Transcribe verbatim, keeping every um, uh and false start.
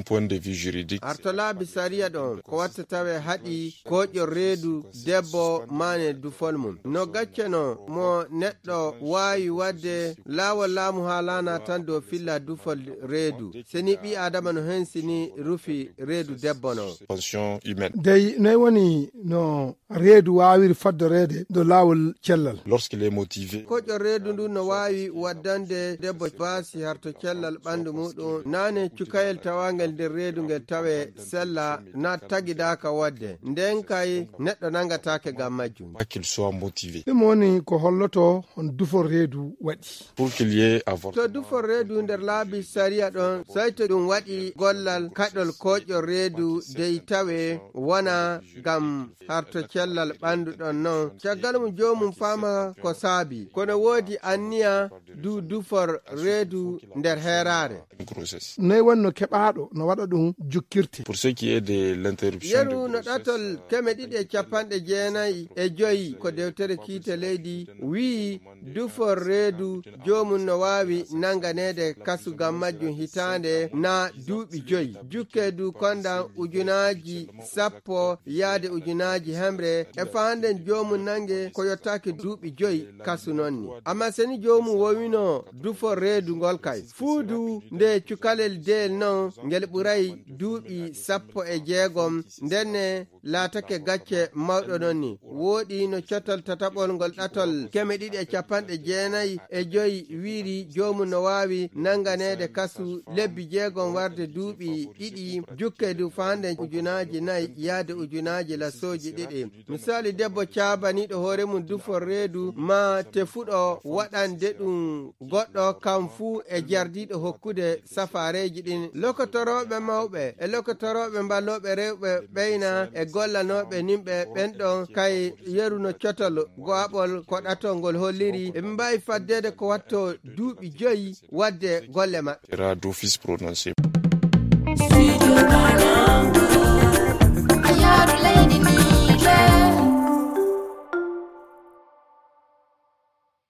point de vue juridique. Artola bisariya don ko watta tawe haɗi koƴo reedu debbo mane dufolmum. No gacceno mo neɗɗo wawi wadde lawol laamu haalana tan dow filla dufol reedu. Seni ɓi adama no hensini rufi reedu debbo no. Pension humaine. Dey noy woni no reedu wawiri faddorede do lawol cellal. Lorsqu'il est motivé. Koƴo reedu ndu no wawi waddande debbo baasi harto cellal ɓandu muɗum nane cukayel tawangel nder reedu ngel tawe sella na tagidaka wadde nden kay neɗɗo nangatake gam majjum. Pas qu'il soit motivé. ɗum woni ko holloto on dufo reedu waɗi. Pour qu'il y ait avortement. To dufo reedu nder laabi sariya ɗon sai to ɗum waɗi gollal kaɗol koƴo reedu dey tawe wona gam harto cellal ɓandu ɗon non caggal mum jomum fama ko saabi kono woodi anniya du dufor reedu nder heerare. Noy wonno keɓaɗo no waɗa ɗum jukkirte. Pour ce qui est de l'interruption de yeru no ɗatol keme ɗiɗi e capanɗe jeenayi e joyi ko dewtere kiite leydi wii dufor reedu jomum no wawi nanganede kasu gam majjum hitande na duuɓi joyi jukke du kondan ujunaji sappo yaade ujunaji hemre e fanden jomum nange ko yottaki duuɓi joyi kasu nonni amma seni jomum wowino dufor reedu ngol kay fuudu nde cukalel del non ngel ɓuray duuɓi sappo e jeegom ndenne laatake gacce mawɗo nonni woɗi no cotol tataɓol ngol ɗatol keme ɗiɗi e capanɗe jeenayi e joyi wiiri jomum no wawi nanganede kasu lebbi jeegom warde duuɓi ɗiɗi jukke du fande ujunaji nayyi yaade ujunaji lasoji ɗiɗi misali debbo caabaniɗo hoore mum dufor reedu ma tefuɗo waɗande ɗum goɗɗo kam fuu e jardiɗo hokkude safareji ɗin lokotoroɓe mawɓe e lokotoroɓe mballoɓe rewɓe ɓeyna e gollanoɓe nimɓe ɓenɗon kay yeruno cotol goaɓol ko ɗatol ngol holliri eɓe mbawi faddede ko watto duuɓi joyi wadde golle maɓɓe. Sera d'office prononcé.